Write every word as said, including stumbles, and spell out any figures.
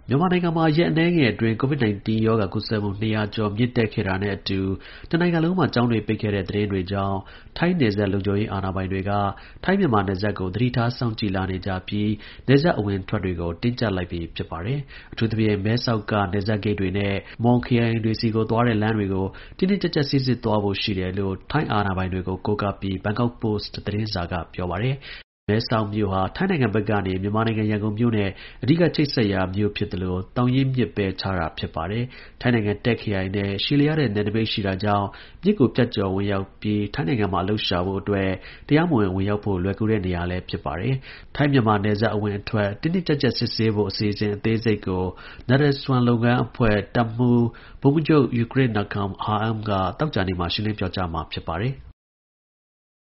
မြန်မာနိုင်ငံမှာ ရက်အနည်းငယ်အတွင်း COVID 19 ရောဂါ ကူးစက်မှု ၂၀၀ ကျော် မြင့်တက်ခဲ့တာနဲ့အတူ တစ်နိုင်ငံလုံးမှာ ကျောင်းတွေ ပိတ်ခဲ့တဲ့ သတင်းတွေကြောင့် ထိုင်းနယ်စပ် လုံခြုံရေး အာဏာပိုင်တွေက ထိုင်း-မြန်မာ နယ်စပ်ကို သတိထား စောင့်ကြည့်လာနေကြပြီး နယ်စပ် အဝင်အထွက်တွေကို တင်းကျပ်လိုက်ပြီ ဖြစ်ပါတယ်။ အထူးသဖြင့် မဲဆောက်က နယ်စပ်ဂိတ်တွေနဲ့ မွန်ခရိုင်တွေဆီကို သွားတဲ့ လမ်းတွေကို တင်းတင်းကျပ်ကျပ် စိစစ်သွားဖို့ ရှိတယ်လို့ ထိုင်းအာဏာပိုင်တွေကို ကိုးကားပြီး ဘန်ကောက်ပို့စ် သတင်းစာက ပြောပါတယ်။ မဲဆောက်မြို့ဟာ ထိုင်းနိုင်ငံဘက်ကနေ မြန်မာနိုင်ငံ ရန်ကုန်မြို့နဲ့ အဓိက ချိတ်ဆက်ရာမြို့ ဖြစ်သလို သောင်ရင်းမြစ်ပဲ ခြားတာ ဖြစ်ပါတယ်။ ထိုင်းနိုင်ငံ တာ့ခ် ခရိုင်နဲ့ ရှည်လျားတဲ့ နယ်နိမိတ်ရှိတာကြောင့် မြစ်ကို ဖြတ်ကျော် ဝင်ရောက်ပြီး ထိုင်းနိုင်ငံမှာ အလုပ်ရှာဖို့အတွက် တရားမဝင် ဝင်ရောက်ဖို့ လွယ်ကူတဲ့ နေရာလည်း ဖြစ်ပါတယ်။ ထိုင်း-မြန်မာ နယ်စပ် အဝင်အထွက် တင်းတင်းကျပ်ကျပ် စစ်ဆေးဖို့ အစီအစဉ် အသေးစိတ်ကို နာရယ်စဝမ် လုပ်ငန်းအဖွဲ့ တပ်မှူး ဗိုလ်မှူးချုပ် Yu Grit Nakam Ha-am က သောကြာနေ့မှာ ရှင်းလင်း ပြောကြားမှာ ဖြစ်ပါတယ်။